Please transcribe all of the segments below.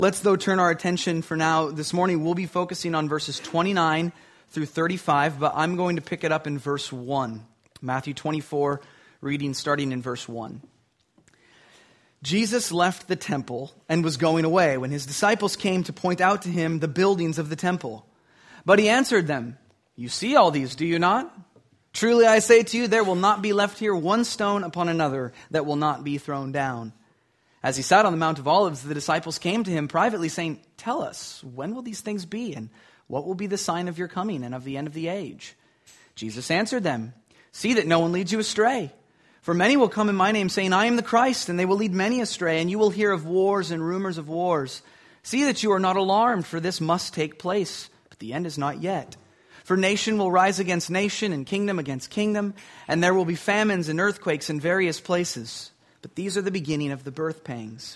Let's, though, turn our attention for now. This morning, we'll be focusing on verses 29 through 35, but I'm going to pick it up in verse 1. Matthew 24, reading starting in verse 1. Jesus left the temple and was going away when his disciples came to point out to him the buildings of the temple. But he answered them, "You see all these, do you not? Truly I say to you, there will not be left here one stone upon another that will not be thrown down." As he sat on the Mount of Olives, the disciples came to him privately, saying, "Tell us, when will these things be, and what will be the sign of your coming and of the end of the age?" Jesus answered them, "See that no one leads you astray. For many will come in my name, saying, 'I am the Christ,' and they will lead many astray, and you will hear of wars and rumors of wars. See that you are not alarmed, for this must take place, but the end is not yet. For nation will rise against nation, and kingdom against kingdom, and there will be famines and earthquakes in various places. But these are the beginning of the birth pangs.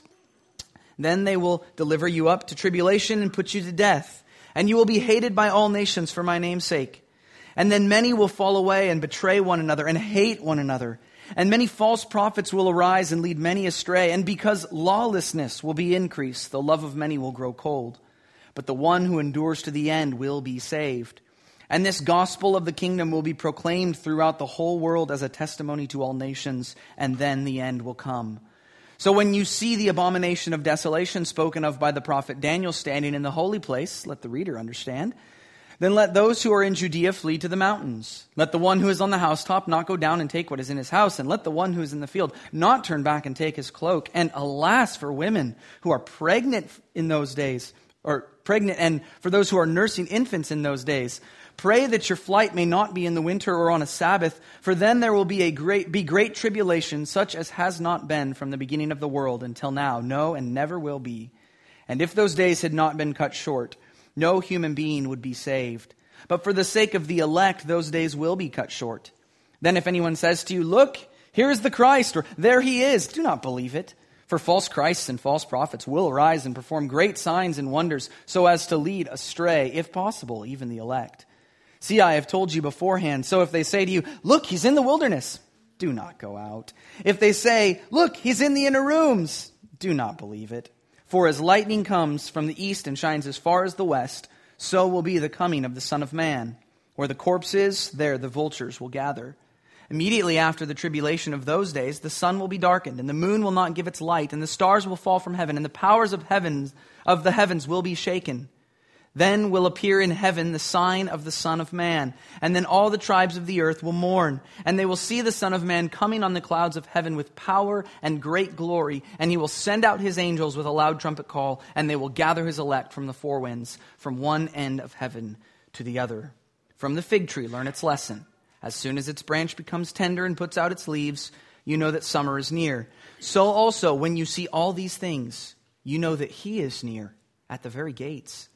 Then they will deliver you up to tribulation and put you to death, and you will be hated by all nations for my name's sake. And then many will fall away and betray one another and hate one another. And many false prophets will arise and lead many astray. And because lawlessness will be increased, the love of many will grow cold. But the one who endures to the end will be saved. And this gospel of the kingdom will be proclaimed throughout the whole world as a testimony to all nations, and then the end will come. So when you see the abomination of desolation spoken of by the prophet Daniel standing in the holy place, let the reader understand, then let those who are in Judea flee to the mountains. Let the one who is on the housetop not go down and take what is in his house, and let the one who is in the field not turn back and take his cloak. And alas for women who are pregnant in those days, or pregnant, and for those who are nursing infants in those days. Pray that your flight may not be in the winter or on a Sabbath, for then there will be great tribulation, such as has not been from the beginning of the world until now, no, and never will be. And if those days had not been cut short, no human being would be saved. But for the sake of the elect, those days will be cut short. Then if anyone says to you, 'Look, here is the Christ,' or 'There he is,' do not believe it. For false Christs and false prophets will arise and perform great signs and wonders, so as to lead astray, if possible, even the elect. See, I have told you beforehand, so if they say to you, 'Look, he's in the wilderness,' do not go out. If they say, 'Look, he's in the inner rooms,' do not believe it. For as lightning comes from the east and shines as far as the west, so will be the coming of the Son of Man. Where the corpse is, there the vultures will gather. Immediately after the tribulation of those days, the sun will be darkened, and the moon will not give its light, and the stars will fall from heaven, and the powers of the heavens will be shaken. Then will appear in heaven the sign of the Son of Man. And then all the tribes of the earth will mourn. And they will see the Son of Man coming on the clouds of heaven with power and great glory. And he will send out his angels with a loud trumpet call. And they will gather his elect from the four winds, from one end of heaven to the other. From the fig tree learn its lesson. As soon as its branch becomes tender and puts out its leaves, you know that summer is near. So also, when you see all these things, you know that he is near, at the very gates.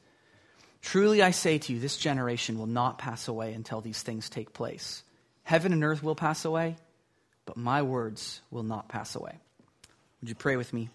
Truly I say to you, this generation will not pass away until these things take place. Heaven and earth will pass away, but my words will not pass away." Would you pray with me?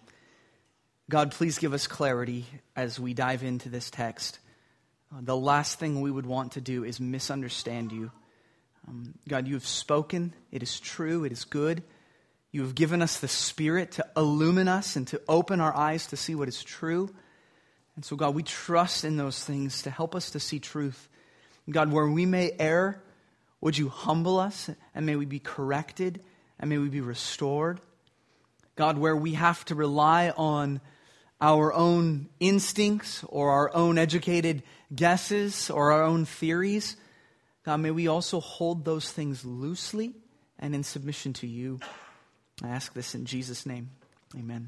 God, please give us clarity as we dive into this text. The last thing we would want to do is misunderstand you. God, you have spoken. It is true. It is good. You have given us the Spirit to illumine us and to open our eyes to see what is true. And so, God, we trust in those things to help us to see truth. God, where we may err, would you humble us, and may we be corrected, and may we be restored. God, where we have to rely on our own instincts or our own educated guesses or our own theories, God, may we also hold those things loosely and in submission to you. I ask this in Jesus' name. Amen.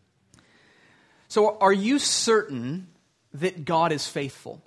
So are you certain that God is faithful?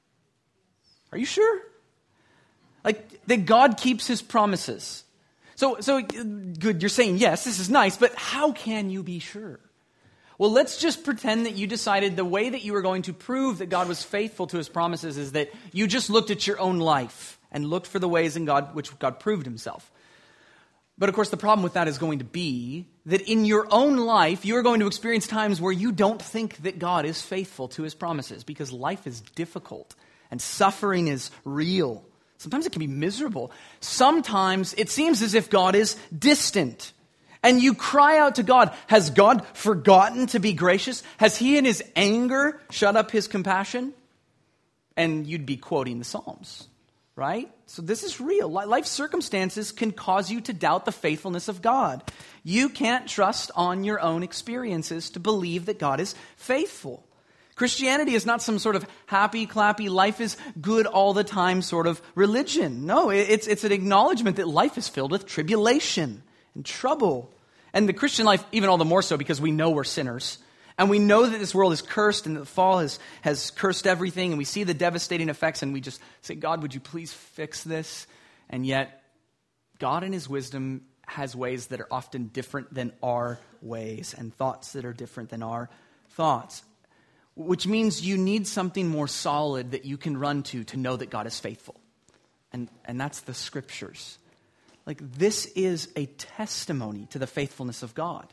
Are you sure? Like, that God keeps his promises? So good, you're saying yes, this is nice, but how can you be sure? Well, let's just pretend that you decided the way that you were going to prove that God was faithful to his promises is that you just looked at your own life and looked for the ways in God which God proved himself. But of course, the problem with that is going to be that in your own life, you are going to experience times where you don't think that God is faithful to his promises because life is difficult and suffering is real. Sometimes it can be miserable. Sometimes it seems as if God is distant. And you cry out to God, has God forgotten to be gracious? Has he in his anger shut up his compassion? And you'd be quoting the Psalms, right? So this is real. Life circumstances can cause you to doubt the faithfulness of God. You can't trust on your own experiences to believe that God is faithful. Christianity is not some sort of happy, clappy, life is good all the time sort of religion. No, it's an acknowledgement that life is filled with tribulation and trouble. And the Christian life, even all the more so because we know we're sinners. And we know that this world is cursed and that the fall has cursed everything. And we see the devastating effects and we just say, God, would you please fix this? And yet, God in his wisdom has ways that are often different than our ways and thoughts that are different than our thoughts. Which means you need something more solid that you can run to know that God is faithful. And that's the scriptures. Like, this is a testimony to the faithfulness of God.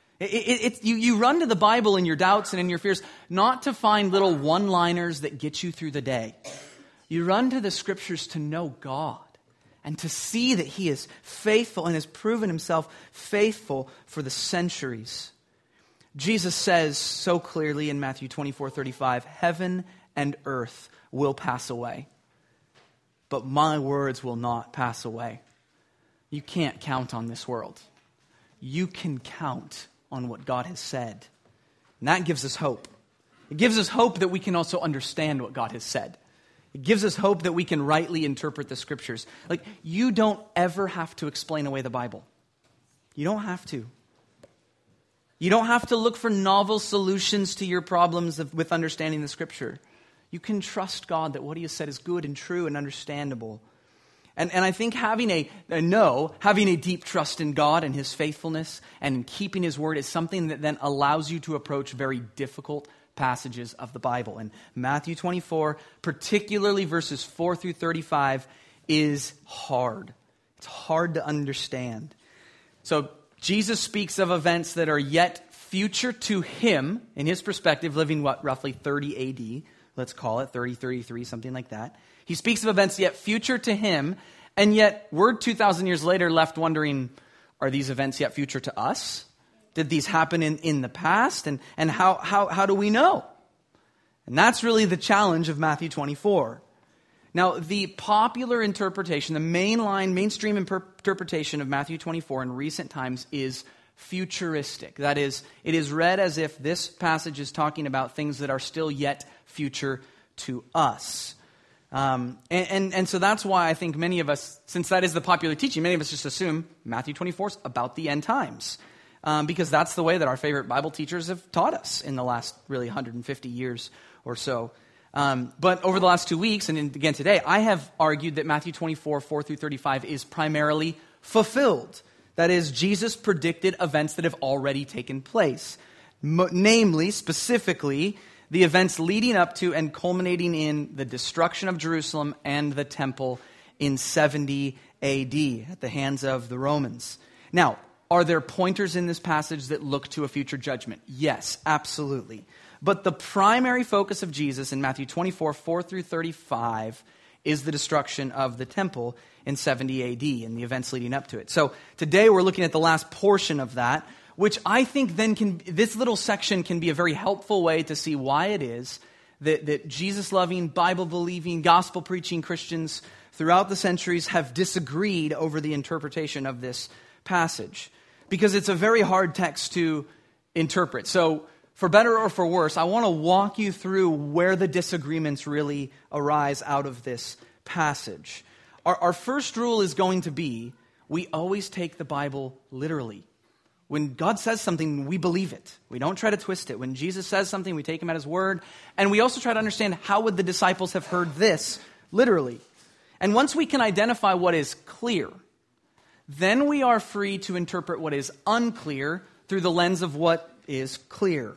You run to the Bible in your doubts and in your fears, not to find little one-liners that get you through the day. You run to the scriptures to know God and to see that he is faithful and has proven himself faithful for the centuries. Jesus says so clearly in Matthew 24:35, heaven and earth will pass away, but my words will not pass away. You can't count on this world. You can count on what God has said. And that gives us hope. It gives us hope that we can also understand what God has said. It gives us hope that we can rightly interpret the scriptures. Like, you don't ever have to explain away the Bible. You don't have to. You don't have to look for novel solutions to your problems with understanding the scripture. You can trust God that what he has said is good and true and understandable. And I think having a deep trust in God and his faithfulness and in keeping his word is something that then allows you to approach very difficult passages of the Bible. And Matthew 24, particularly verses 4 through 35, is hard. It's hard to understand. So Jesus speaks of events that are yet future to him, in his perspective, living roughly 30 AD, let's call it 30, 33, something like that. He speaks of events yet future to him, and yet we're 2,000 years later left wondering, are these events yet future to us? Did these happen in the past? And how do we know? And that's really the challenge of Matthew 24. Now, the popular interpretation, the mainstream interpretation of Matthew 24 in recent times is futuristic. That is, it is read as if this passage is talking about things that are still yet future to us. And so that's why I think many of us, since that is the popular teaching, many of us just assume Matthew 24 is about the end times. Because that's the way that our favorite Bible teachers have taught us in the last really 150 years or so. But over the last 2 weeks, and again today, I have argued that Matthew 24, 4 through 35 is primarily fulfilled. That is, Jesus predicted events that have already taken place. Namely, specifically, the events leading up to and culminating in the destruction of Jerusalem and the temple in 70 AD at the hands of the Romans. Now, are there pointers in this passage that look to a future judgment? Yes, absolutely. But the primary focus of Jesus in Matthew 24, 4 through 35 is the destruction of the temple in 70 AD and the events leading up to it. So today we're looking at the last portion of that, which I think then this little section can be a very helpful way to see why it is that Jesus-loving, Bible-believing, gospel-preaching Christians throughout the centuries have disagreed over the interpretation of this passage. Because it's a very hard text to interpret. So, for better or for worse, I want to walk you through where the disagreements really arise out of this passage. Our first rule is going to be, we always take the Bible literally. When God says something, we believe it. We don't try to twist it. When Jesus says something, we take him at his word. And we also try to understand, how would the disciples have heard this literally? And once we can identify what is clear, then we are free to interpret what is unclear through the lens of what is clear.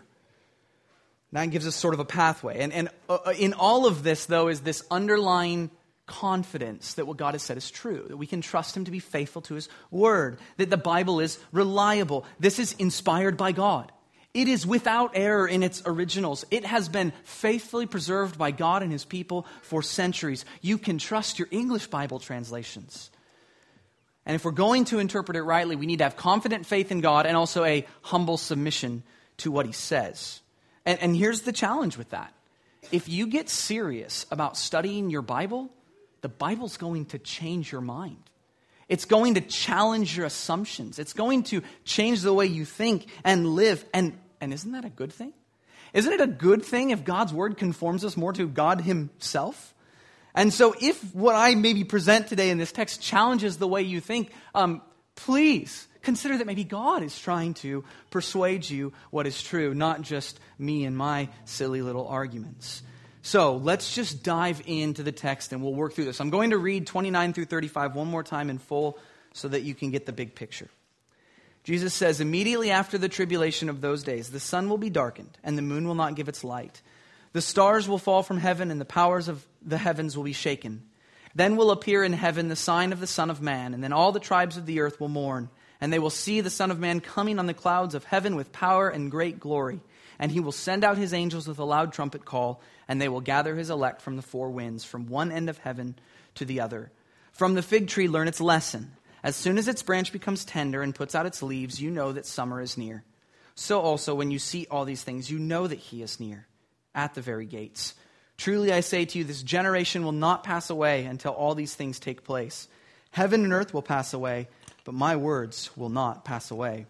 That gives us sort of a pathway. And in all of this, though, is this underlying confidence that what God has said is true, that we can trust him to be faithful to his word, that the Bible is reliable. This is inspired by God. It is without error in its originals. It has been faithfully preserved by God and his people for centuries. You can trust your English Bible translations. And if we're going to interpret it rightly, we need to have confident faith in God and also a humble submission to what he says. And here's the challenge with that. If you get serious about studying your Bible, the Bible's going to change your mind. It's going to challenge your assumptions. It's going to change the way you think and live. And isn't that a good thing? Isn't it a good thing if God's word conforms us more to God himself? And so if what I maybe present today in this text challenges the way you think, please consider that maybe God is trying to persuade you what is true, not just me and my silly little arguments. So let's just dive into the text and we'll work through this. I'm going to read 29 through 35 one more time in full so that you can get the big picture. Jesus says, immediately after the tribulation of those days, the sun will be darkened and the moon will not give its light. The stars will fall from heaven and the powers of the heavens will be shaken. Then will appear in heaven the sign of the Son of Man, and then all the tribes of the earth will mourn, and they will see the Son of Man coming on the clouds of heaven with power and great glory. And he will send out his angels with a loud trumpet call, and they will gather his elect from the four winds, from one end of heaven to the other. From the fig tree learn its lesson. As soon as its branch becomes tender and puts out its leaves, you know that summer is near. So also when you see all these things, you know that he is near, at the very gates. Truly I say to you, this generation will not pass away until all these things take place. Heaven and earth will pass away, but my words will not pass away.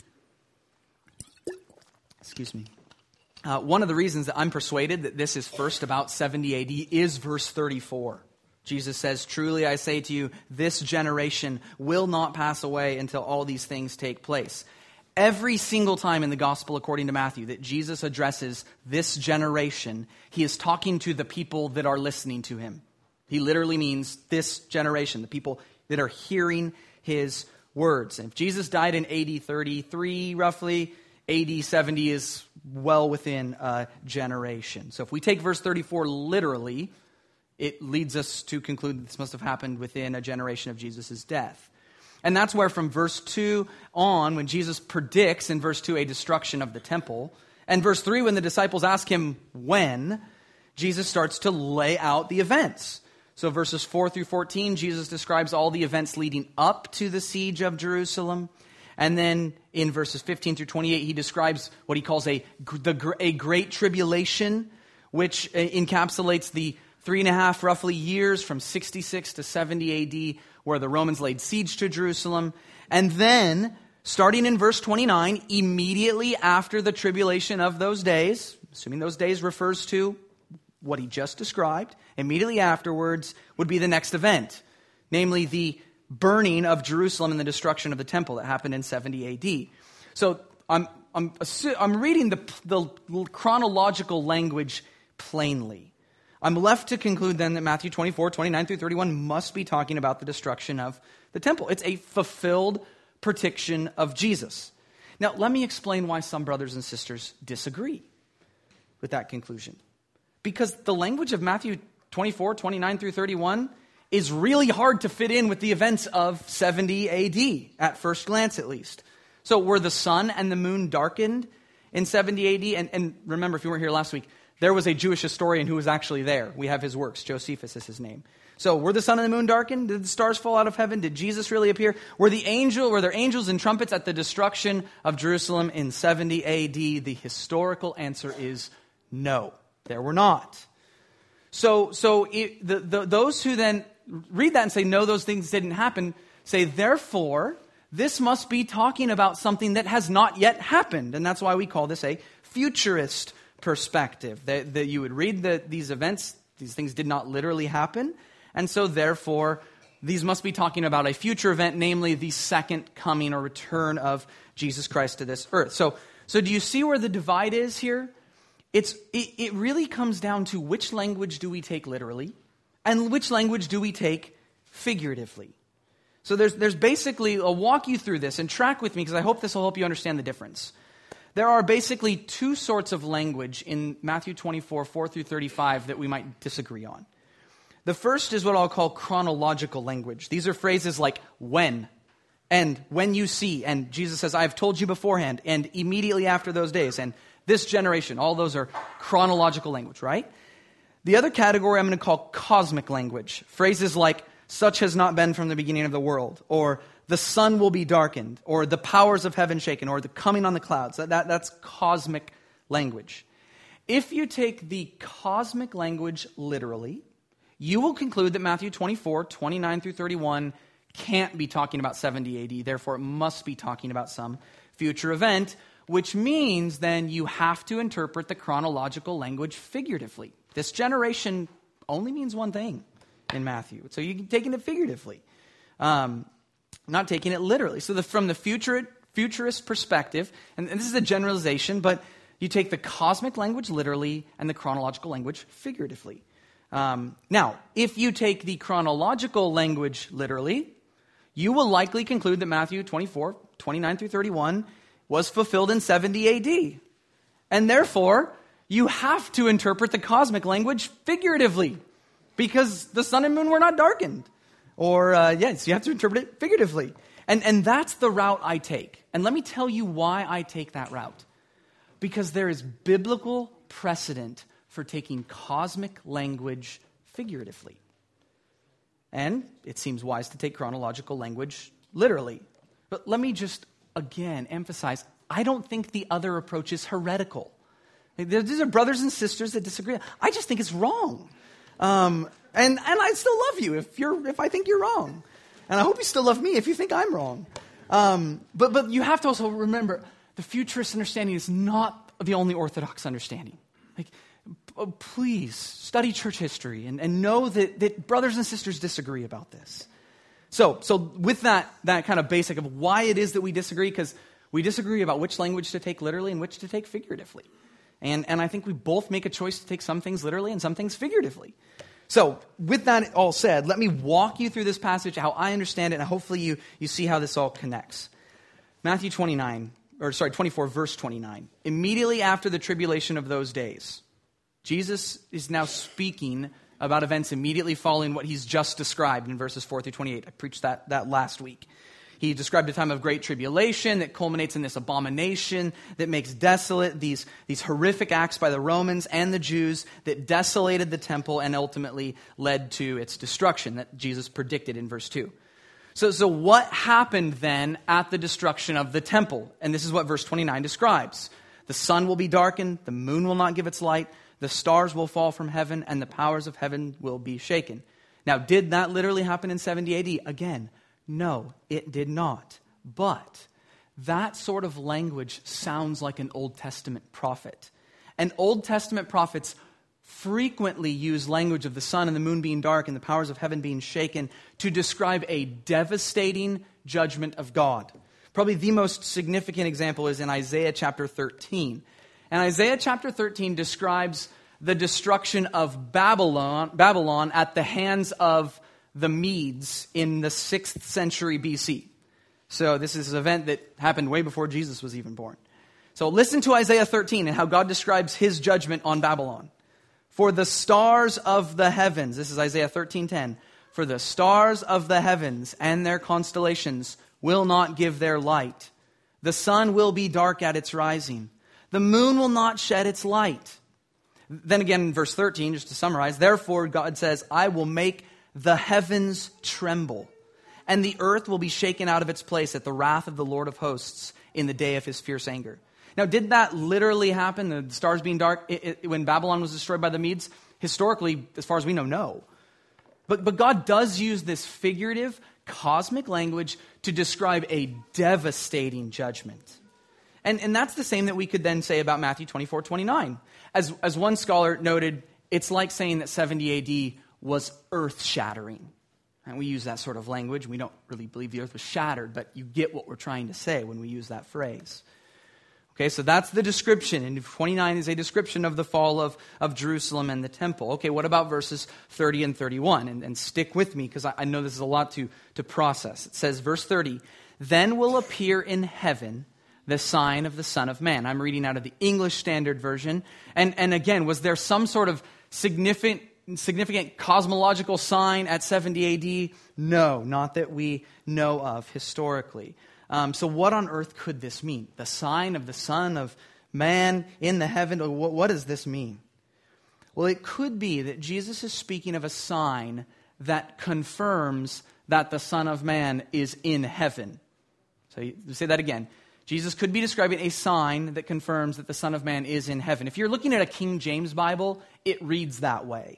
Excuse me. One of the reasons that I'm persuaded that this is first about 70 AD is verse 34. Jesus says, truly I say to you, this generation will not pass away until all these things take place. Every single time in the gospel according to Matthew that Jesus addresses this generation, he is talking to the people that are listening to him. He literally means this generation, the people that are hearing his words. And if Jesus died in AD 33 roughly, AD 70 is well within a generation. So if we take verse 34 literally, it leads us to conclude that this must have happened within a generation of Jesus' death. And that's where from verse 2 on, when Jesus predicts in verse 2 a destruction of the temple, and verse 3 when the disciples ask him when, Jesus starts to lay out the events. So verses 4 through 14, Jesus describes all the events leading up to the siege of Jerusalem. And then in verses 15 through 28, he describes what he calls a great tribulation, which encapsulates the 3.5 roughly years from 66 to 70 AD, where the Romans laid siege to Jerusalem. And then, starting in verse 29, immediately after the tribulation of those days, assuming those days refers to what he just described, immediately afterwards would be the next event, namely the burning of Jerusalem and the destruction of the temple that happened in 70 AD. So I'm reading the chronological language plainly. I'm left to conclude then that Matthew 24, 29 through 31 must be talking about the destruction of the temple. It's a fulfilled prediction of Jesus. Now, let me explain why some brothers and sisters disagree with that conclusion. Because the language of Matthew 24, 29 through 31 is really hard to fit in with the events of 70 AD, at first glance at least. So were the sun and the moon darkened in 70 AD? And remember, if you weren't here last week, there was a Jewish historian who was actually there. We have his works. Josephus is his name. So were the sun and the moon darkened? Did the stars fall out of heaven? Did Jesus really appear? Were there angels and trumpets at the destruction of Jerusalem in 70 AD? The historical answer is no, there were not. So those who then read that and say, no, those things didn't happen, say, therefore, this must be talking about something that has not yet happened. And that's why we call this a futurist perspective. That you would read these events, these things did not literally happen. And so therefore, these must be talking about a future event, namely the second coming or return of Jesus Christ to this earth. So do you see where the divide is here? It really comes down to which language do we take literally and which language do we take figuratively. So there's basically, I'll walk you through this and track with me because I hope this will help you understand the difference. There are basically two sorts of language in Matthew 24, 4 through 35 that we might disagree on. The first is what I'll call chronological language. These are phrases like when and when you see, and Jesus says, I have told you beforehand, and immediately after those days, and this generation. All those are chronological language, right? The other category I'm going to call cosmic language. Phrases like such has not been from the beginning of the world, or the sun will be darkened, or the powers of heaven shaken, or the coming on the clouds. That's cosmic language. If you take the cosmic language literally, you will conclude that Matthew 24, 29 through 31 can't be talking about 70 AD, therefore it must be talking about some future event, which means then you have to interpret the chronological language figuratively. This generation only means one thing in Matthew, so you're taking it figuratively, not taking it literally. So from the futurist perspective, and this is a generalization, but you take the cosmic language literally and the chronological language figuratively. Now, if you take the chronological language literally, you will likely conclude that Matthew 24, 29 through 31 was fulfilled in 70 AD. And therefore, you have to interpret the cosmic language figuratively because the sun and moon were not darkened. Or, yes, you have to interpret it figuratively. And that's the route I take. And let me tell you why I take that route. Because there is biblical precedent for taking cosmic language figuratively. And it seems wise to take chronological language literally. But let me just, again, emphasize, I don't think the other approach is heretical. These are brothers and sisters that disagree. I just think it's wrong. And I still love you if I think you're wrong. And I hope you still love me if you think I'm wrong. But you have to also remember, the futurist understanding is not the only orthodox understanding. Please study church history and know that brothers and sisters disagree about this. So with that kind of basic of why it is that we disagree, because we disagree about which language to take literally and which to take figuratively. And I think we both make a choice to take some things literally and some things figuratively. So with that all said, let me walk you through this passage, how I understand it, and hopefully you see how this all connects. Matthew 24, verse 29. Immediately after the tribulation of those days, Jesus is now speaking about events immediately following what he's just described in verses 4 through 28. I preached that last week. He described a time of great tribulation that culminates in this abomination that makes desolate these horrific acts by the Romans and the Jews that desolated the temple and ultimately led to its destruction that Jesus predicted in verse 2. So what happened then at the destruction of the temple? And this is what verse 29 describes. The sun will be darkened, the moon will not give its light, the stars will fall from heaven, and the powers of heaven will be shaken. Now, did that literally happen in 70 AD? Again, no, it did not. But that sort of language sounds like an Old Testament prophet. And Old Testament prophets frequently use language of the sun and the moon being dark and the powers of heaven being shaken to describe a devastating judgment of God. Probably the most significant example is in Isaiah chapter 13. And Isaiah chapter 13 describes the destruction of Babylon at the hands of the Medes in the 6th century BC. So this is an event that happened way before Jesus was even born. So listen to Isaiah 13 and how God describes his judgment on Babylon. For the stars of the heavens, this is Isaiah 13:10, for the stars of the heavens and their constellations will not give their light. The sun will be dark at its rising. The moon will not shed its light. Then again in verse 13, just to summarize, therefore God says, I will make the heavens tremble, and the earth will be shaken out of its place at the wrath of the Lord of hosts in the day of his fierce anger. Now, did that literally happen, the stars being dark, when Babylon was destroyed by the Medes? Historically, as far as we know, no. But God does use this figurative, cosmic language to describe a devastating judgment. And that's the same that we could then say about Matthew 24:29. As one scholar noted, it's like saying that 70 AD was earth-shattering. And we use that sort of language. We don't really believe the earth was shattered, but you get what we're trying to say when we use that phrase. Okay, so that's the description. And 29 is a description of the fall of Jerusalem and the temple. Okay, what about verses 30 and 31? And stick with me, because I know this is a lot to process. It says, verse 30, then will appear in heaven the sign of the Son of Man. I'm reading out of the English Standard Version. And again, was there some sort of significant cosmological sign at 70 AD? No, not that we know of historically. So what on earth could this mean? The sign of the Son of Man in the heaven? What does this mean? Well, it could be that Jesus is speaking of a sign that confirms that the Son of Man is in heaven. So you say that again. Jesus could be describing a sign that confirms that the Son of Man is in heaven. If you're looking at a King James Bible, it reads that way.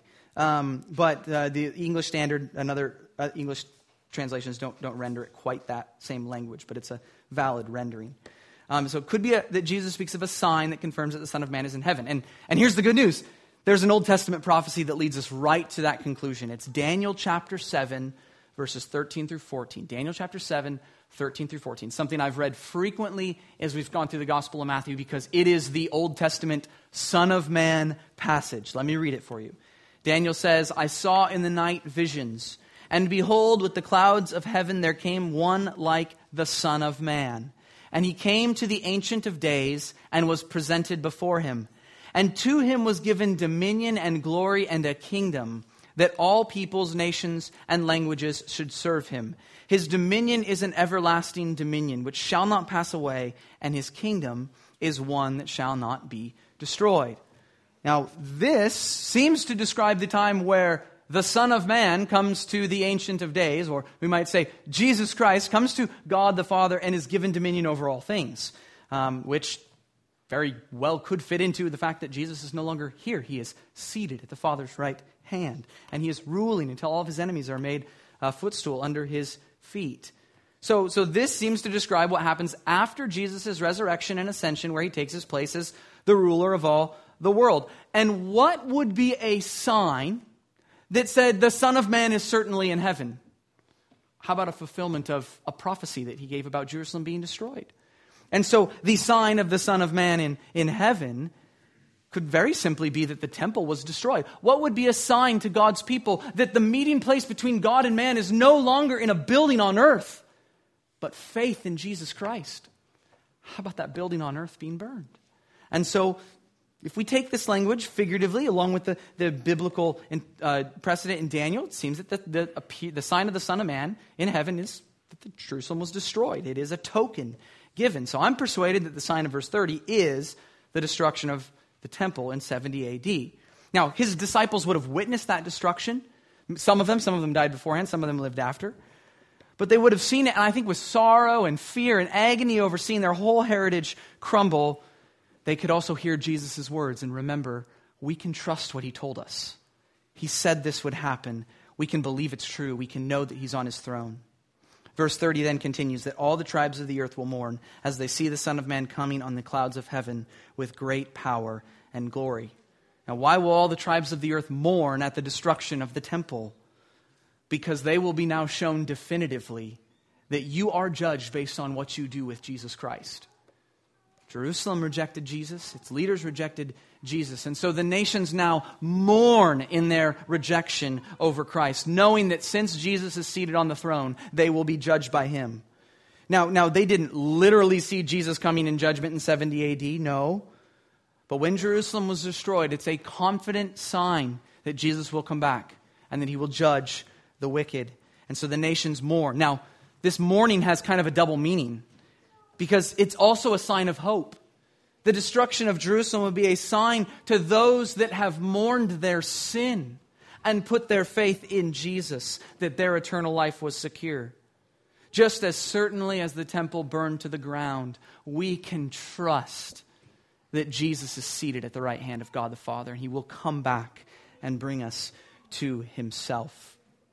But the English Standard and other English translations don't render it quite that same language, but it's a valid rendering. So it could be that Jesus speaks of a sign that confirms that the Son of Man is in heaven. And here's the good news. There's an Old Testament prophecy that leads us right to that conclusion. It's Daniel chapter 7, verses 13 through 14. Daniel chapter 7, 13 through 14. Something I've read frequently as we've gone through the Gospel of Matthew because it is the Old Testament Son of Man passage. Let me read it for you. Daniel says, I saw in the night visions, and behold, with the clouds of heaven there came one like the Son of Man. And he came to the Ancient of Days and was presented before him. And to him was given dominion and glory and a kingdom, that all peoples, nations, and languages should serve him. His dominion is an everlasting dominion, which shall not pass away, and his kingdom is one that shall not be destroyed. Now, this seems to describe the time where the Son of Man comes to the Ancient of Days, or we might say Jesus Christ comes to God the Father and is given dominion over all things, which very well could fit into the fact that Jesus is no longer here. He is seated at the Father's right hand, and he is ruling until all of his enemies are made a footstool under his feet. So this seems to describe what happens after Jesus' resurrection and ascension, where he takes his place as the ruler of all the world. And what would be a sign that said the Son of Man is certainly in heaven? How about a fulfillment of a prophecy that he gave about Jerusalem being destroyed? And so the sign of the Son of Man in heaven could very simply be that the temple was destroyed. What would be a sign to God's people that the meeting place between God and man is no longer in a building on earth, but faith in Jesus Christ? How about that building on earth being burned? And so if we take this language figuratively, along with the biblical precedent in Daniel, it seems that the sign of the Son of Man in heaven is that Jerusalem was destroyed. It is a token given. So I'm persuaded that the sign of verse 30 is the destruction of the temple in 70 AD. Now, his disciples would have witnessed that destruction. Some of them died beforehand, some of them lived after. But they would have seen it, and I think with sorrow and fear and agony over seeing their whole heritage crumble, they could also hear Jesus' words and remember, we can trust what he told us. He said this would happen. We can believe it's true. We can know that he's on his throne. Verse 30 then continues that all the tribes of the earth will mourn as they see the Son of Man coming on the clouds of heaven with great power and glory. Now, why will all the tribes of the earth mourn at the destruction of the temple? Because they will be now shown definitively that you are judged based on what you do with Jesus Christ. Jerusalem rejected Jesus. Its leaders rejected Jesus. And so the nations now mourn in their rejection over Christ, knowing that since Jesus is seated on the throne, they will be judged by him. Now they didn't literally see Jesus coming in judgment in 70 AD, no. But when Jerusalem was destroyed, it's a confident sign that Jesus will come back and that he will judge the wicked. And so the nations mourn. Now, this mourning has kind of a double meaning, because it's also a sign of hope. The destruction of Jerusalem would be a sign to those that have mourned their sin and put their faith in Jesus, that their eternal life was secure. Just as certainly as the temple burned to the ground, we can trust that Jesus is seated at the right hand of God the Father, and he will come back and bring us to himself.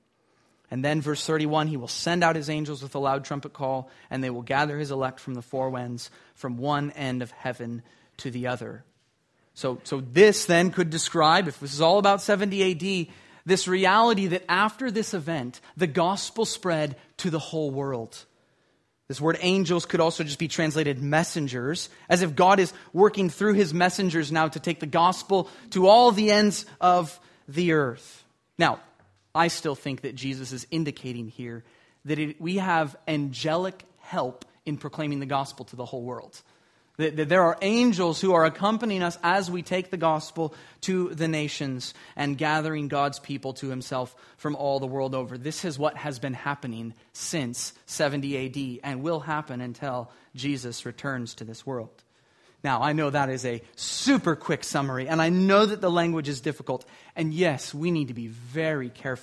And then verse 31, he will send out his angels with a loud trumpet call, and they will gather his elect from the four winds, from one end of heaven to the other. So this then could describe, if this is all about 70 AD, this reality that after this event, the gospel spread to the whole world. This word angels could also just be translated messengers, as if God is working through his messengers now to take the gospel to all the ends of the earth. Now, I still think that Jesus is indicating here that we have angelic help in proclaiming the gospel to the whole world. That there are angels who are accompanying us as we take the gospel to the nations and gathering God's people to himself from all the world over. This is what has been happening since 70 AD and will happen until Jesus returns to this world. Now, I know that is a super quick summary, and I know that the language is difficult. And yes, we need to be very careful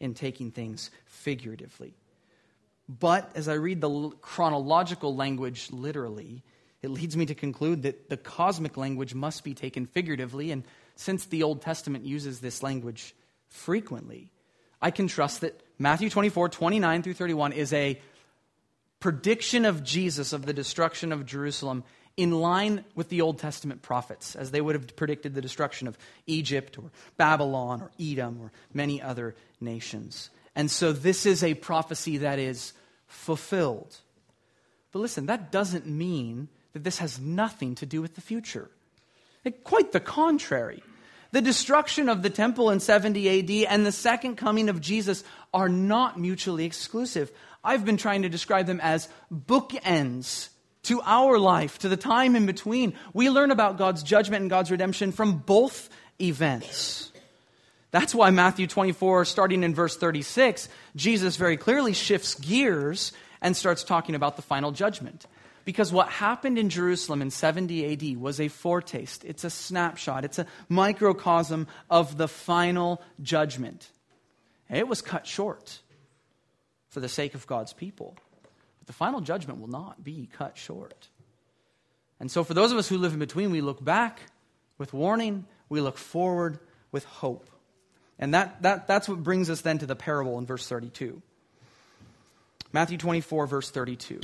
in taking things figuratively. But as I read the chronological language literally, it leads me to conclude that the cosmic language must be taken figuratively. And since the Old Testament uses this language frequently, I can trust that Matthew 24, 29 through 31 is a prediction of Jesus of the destruction of Jerusalem in line with the Old Testament prophets, as they would have predicted the destruction of Egypt or Babylon or Edom or many other nations. And so this is a prophecy that is fulfilled. But listen, that doesn't mean that this has nothing to do with the future. Quite the contrary. The destruction of the temple in 70 AD and the second coming of Jesus are not mutually exclusive. I've been trying to describe them as bookends to our life, to the time in between. We learn about God's judgment and God's redemption from both events. That's why Matthew 24, starting in verse 36, Jesus very clearly shifts gears and starts talking about the final judgment. Because what happened in Jerusalem in 70 AD was a foretaste. It's a snapshot. It's a microcosm of the final judgment. And it was cut short for the sake of God's people. But the final judgment will not be cut short. And so for those of us who live in between, we look back with warning. We look forward with hope. And that's what brings us then to the parable in verse 32. Matthew 24, verse 32.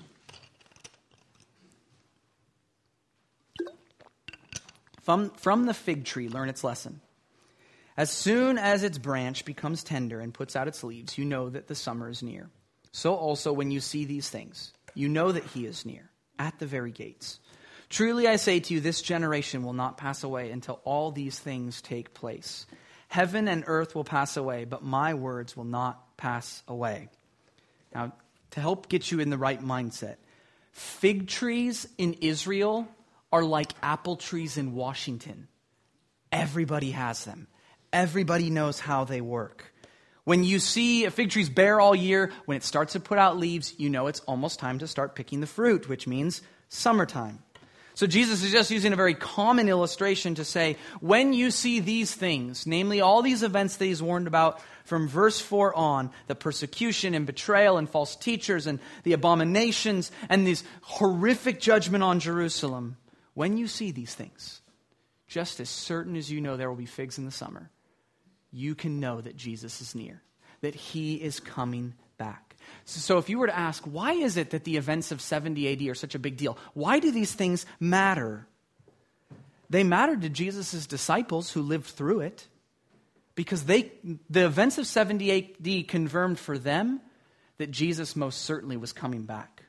From the fig tree, learn its lesson. As soon as its branch becomes tender and puts out its leaves, you know that the summer is near. So also when you see these things, you know that he is near, at the very gates. Truly I say to you, this generation will not pass away until all these things take place. Heaven and earth will pass away, but my words will not pass away. Now, to help get you in the right mindset, fig trees in Israel are like apple trees in Washington. Everybody has them. Everybody knows how they work. When you see a fig tree's bare all year, when it starts to put out leaves, you know it's almost time to start picking the fruit, which means summertime. So Jesus is just using a very common illustration to say, when you see these things, namely all these events that he's warned about from verse 4 on, the persecution and betrayal and false teachers and the abominations and this horrific judgment on Jerusalem, when you see these things, just as certain as you know there will be figs in the summer, you can know that Jesus is near, that he is coming back. So if you were to ask, why is it that the events of 70 AD are such a big deal? Why do these things matter? They mattered to Jesus' disciples who lived through it because the events of 70 AD confirmed for them that Jesus most certainly was coming back.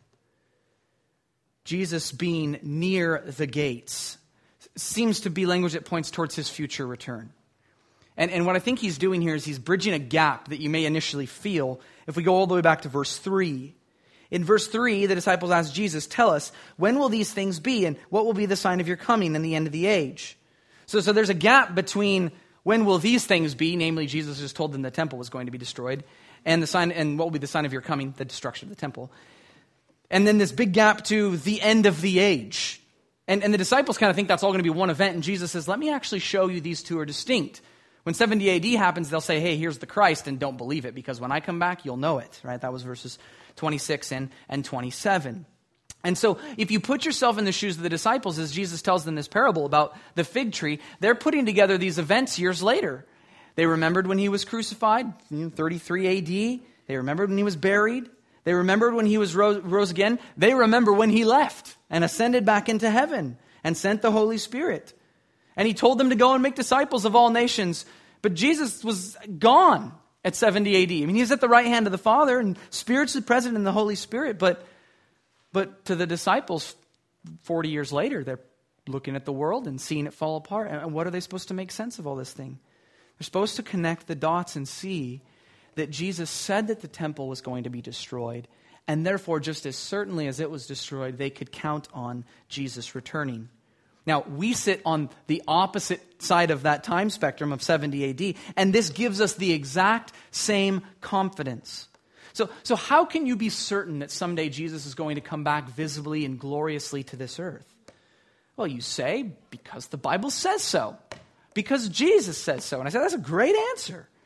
Jesus being near the gates seems to be language that points towards his future return. And what I think he's doing here is he's bridging a gap that you may initially feel if we go all the way back to verse 3. In verse 3, the disciples ask Jesus, tell us, when will these things be and what will be the sign of your coming and the end of the age? So there's a gap between when will these things be, namely Jesus just told them the temple was going to be destroyed, and what will be the sign of your coming, the destruction of the temple. And then this big gap to the end of the age. And the disciples kind of think that's all going to be one event, and Jesus says, let me actually show you these two are distinct. When 70 AD happens, they'll say, hey, here's the Christ, and don't believe it, because when I come back, you'll know it. Right? That was verses 26 and 27. And so if you put yourself in the shoes of the disciples, as Jesus tells them this parable about the fig tree, they're putting together these events years later. They remembered when he was crucified, 33 AD. They remembered when he was buried. They remembered when he was rose again. They remember when he left and ascended back into heaven and sent the Holy Spirit. And he told them to go and make disciples of all nations. But Jesus was gone at 70 AD. I mean, he's at the right hand of the Father and spiritually present in the Holy Spirit. But to the disciples, 40 years later, they're looking at the world and seeing it fall apart. And what are they supposed to make sense of all this thing? They're supposed to connect the dots and see that Jesus said that the temple was going to be destroyed. And therefore, just as certainly as it was destroyed, they could count on Jesus returning. Now, we sit on the opposite side of that time spectrum of 70 AD, and this gives us the exact same confidence. So how can you be certain that someday Jesus is going to come back visibly and gloriously to this earth? Well, you say, because the Bible says so. Because Jesus says so. And I say, that's a great answer.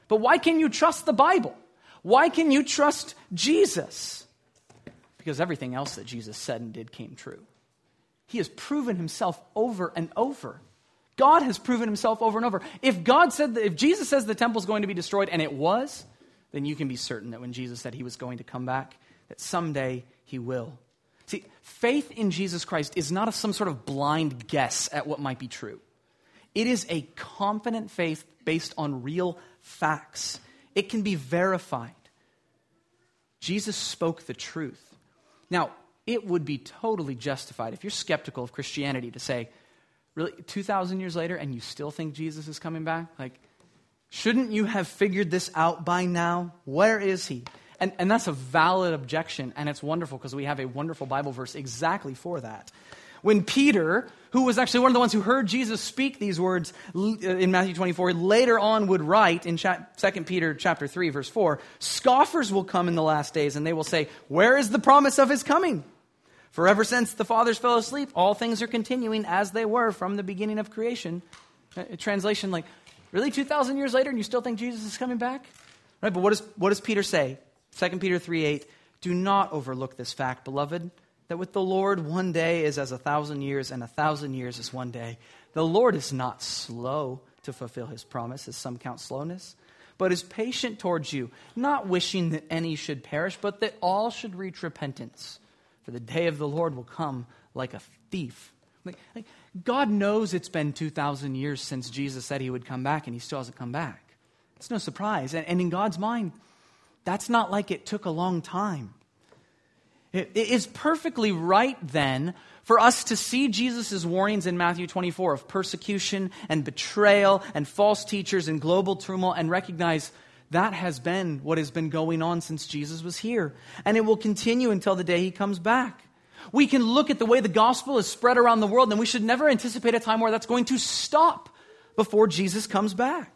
But why can you trust the Bible? Why can you trust Jesus? Because everything else that Jesus said and did came true. He has proven himself over and over. God has proven himself over and over. If Jesus says the temple is going to be destroyed, and it was, then you can be certain that when Jesus said he was going to come back, that someday he will. See, faith in Jesus Christ is not some sort of blind guess at what might be true. It is a confident faith based on real facts. It can be verified. Jesus spoke the truth. Now, it would be totally justified if you're skeptical of Christianity to say, really, 2,000 years later and you still think Jesus is coming back? Like, shouldn't you have figured this out by now? Where is he? And that's a valid objection, and it's wonderful because we have a wonderful Bible verse exactly for that. When Peter, who was actually one of the ones who heard Jesus speak these words in Matthew 24, later on would write in 2 Peter chapter 3, verse 4, scoffers will come in the last days, and they will say, where is the promise of his coming? For ever since the fathers fell asleep, all things are continuing as they were from the beginning of creation. Translation, like, really 2,000 years later and you still think Jesus is coming back? Right? But what does Peter say? 2 Peter 3:8, do not overlook this fact, beloved, that with the Lord 1 day is as 1,000 years, and 1,000 years is 1 day. The Lord is not slow to fulfill his promise, as some count slowness, but is patient towards you, not wishing that any should perish, but that all should reach repentance. For the day of the Lord will come like a thief. God knows it's been 2,000 years since Jesus said he would come back, and he still hasn't come back. It's no surprise. And in God's mind, that's not like it took a long time. It is perfectly right then for us to see Jesus' warnings in Matthew 24 of persecution and betrayal and false teachers and global turmoil and recognize that has been what has been going on since Jesus was here. And it will continue until the day he comes back. We can look at the way the gospel is spread around the world, and we should never anticipate a time where that's going to stop before Jesus comes back.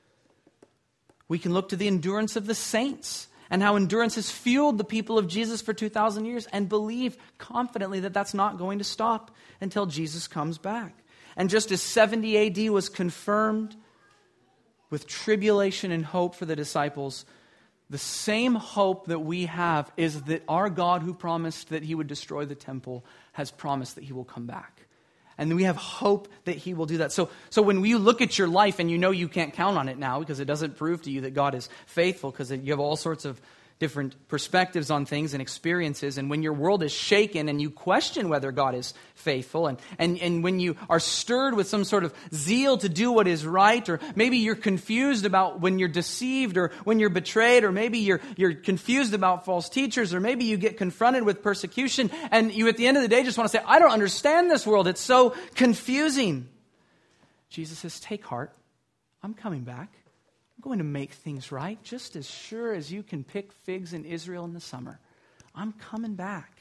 We can look to the endurance of the saints and how endurance has fueled the people of Jesus for 2,000 years and believe confidently that that's not going to stop until Jesus comes back. And just as 70 AD was confirmed with tribulation and hope for the disciples, the same hope that we have is that our God, who promised that he would destroy the temple, has promised that he will come back. And we have hope that he will do that. So when you look at your life and you know you can't count on it now because it doesn't prove to you that God is faithful, because you have all sorts of different perspectives on things and experiences, and when your world is shaken and you question whether God is faithful, and when you are stirred with some sort of zeal to do what is right, or maybe you're confused about when you're deceived or when you're betrayed, or maybe you're confused about false teachers, or maybe you get confronted with persecution and you at the end of the day just want to say, I don't understand this world, it's so confusing. Jesus says, take heart, I'm coming back. I'm going to make things right just as sure as you can pick figs in Israel in the summer. I'm coming back.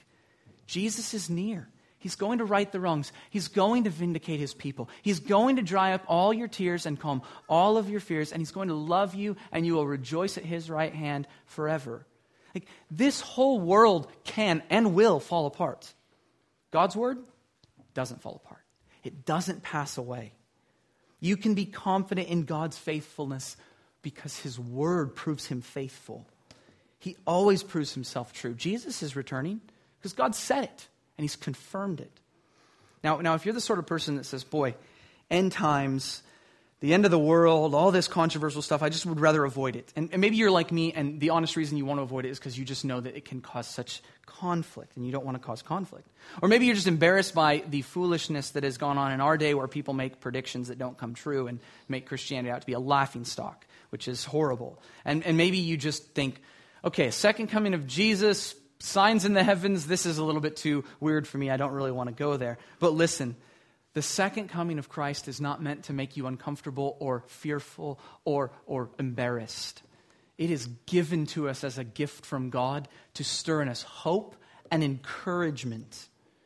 Jesus is near. He's going to right the wrongs. He's going to vindicate his people. He's going to dry up all your tears and calm all of your fears, and he's going to love you, and you will rejoice at his right hand forever. Like, this whole world can and will fall apart. God's word doesn't fall apart. It doesn't pass away. You can be confident in God's faithfulness because his word proves him faithful. He always proves himself true. Jesus is returning because God said it and he's confirmed it. Now, if you're the sort of person that says, boy, end times, the end of the world, all this controversial stuff, I just would rather avoid it. And maybe you're like me, and the honest reason you want to avoid it is because you just know that it can cause such conflict, and you don't want to cause conflict. Or maybe you're just embarrassed by the foolishness that has gone on in our day where people make predictions that don't come true and make Christianity out to be a laughingstock, which is horrible. And maybe you just think, okay, second coming of Jesus, signs in the heavens, this is a little bit too weird for me. I don't really want to go there. But listen, the second coming of Christ is not meant to make you uncomfortable or fearful or embarrassed. It is given to us as a gift from God to stir in us hope and encouragement.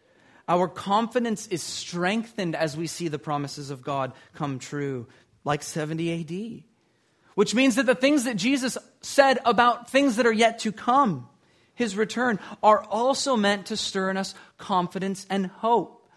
Our confidence is strengthened as we see the promises of God come true, like 70 AD. Which means that the things that Jesus said about things that are yet to come, his return, are also meant to stir in us confidence and hope.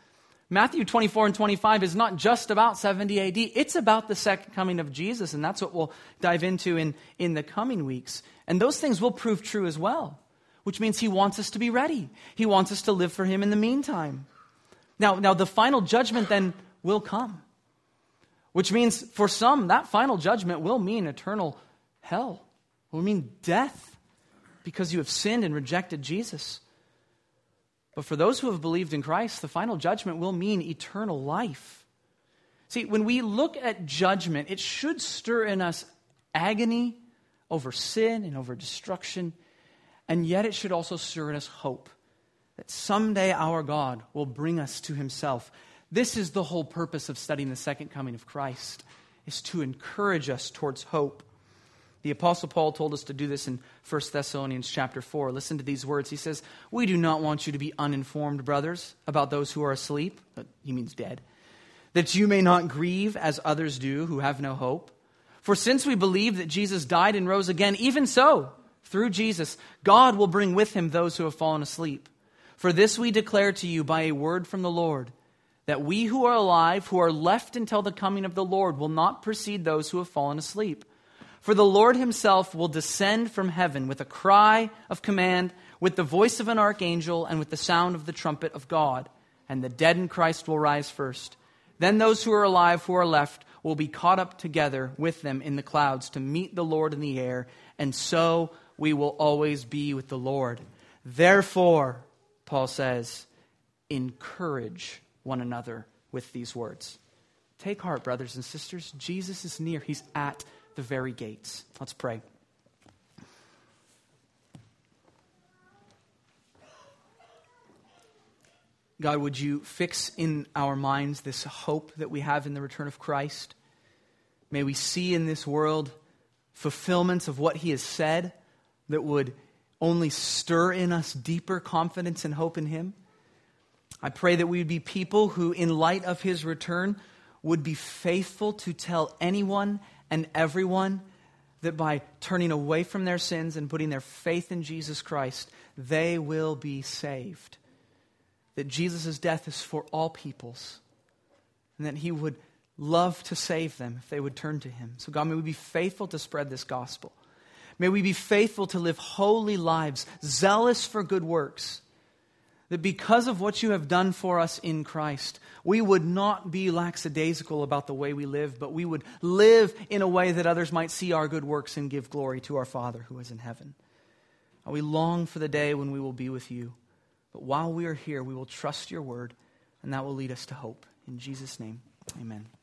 Matthew 24 and 25 is not just about 70 AD. It's about the second coming of Jesus, and that's what we'll dive into in the coming weeks. And those things will prove true as well, which means he wants us to be ready. He wants us to live for him in the meantime. Now the final judgment then will come, which means for some, that final judgment will mean eternal hell. It will mean death because you have sinned and rejected Jesus. But for those who have believed in Christ, the final judgment will mean eternal life. See, when we look at judgment, it should stir in us agony over sin and over destruction, and yet it should also stir in us hope that someday our God will bring us to himself. This is the whole purpose of studying the second coming of Christ, is to encourage us towards hope. The Apostle Paul told us to do this in 1 Thessalonians chapter 4. Listen to these words. He says, "We do not want you to be uninformed, brothers, about those who are asleep," he means dead, "that you may not grieve as others do who have no hope. For since we believe that Jesus died and rose again, even so, through Jesus, God will bring with him those who have fallen asleep. For this we declare to you by a word from the Lord, that we who are alive, who are left until the coming of the Lord, will not precede those who have fallen asleep. For the Lord himself will descend from heaven with a cry of command, with the voice of an archangel, and with the sound of the trumpet of God. And the dead in Christ will rise first. Then those who are alive, who are left, will be caught up together with them in the clouds to meet the Lord in the air. And so we will always be with the Lord. Therefore," Paul says, "encourage one another with these words." Take heart, brothers and sisters. Jesus is near. He's at the very gates. Let's pray. God, would you fix in our minds this hope that we have in the return of Christ? May we see in this world fulfillments of what he has said that would only stir in us deeper confidence and hope in him. I pray that we would be people who, in light of his return, would be faithful to tell anyone and everyone that by turning away from their sins and putting their faith in Jesus Christ, they will be saved. That Jesus' death is for all peoples, and that he would love to save them if they would turn to him. So God, may we be faithful to spread this gospel. May we be faithful to live holy lives, zealous for good works. That because of what you have done for us in Christ, we would not be lackadaisical about the way we live, but we would live in a way that others might see our good works and give glory to our Father who is in heaven. We long for the day when we will be with you. But while we are here, we will trust your word, and that will lead us to hope. In Jesus' name, amen.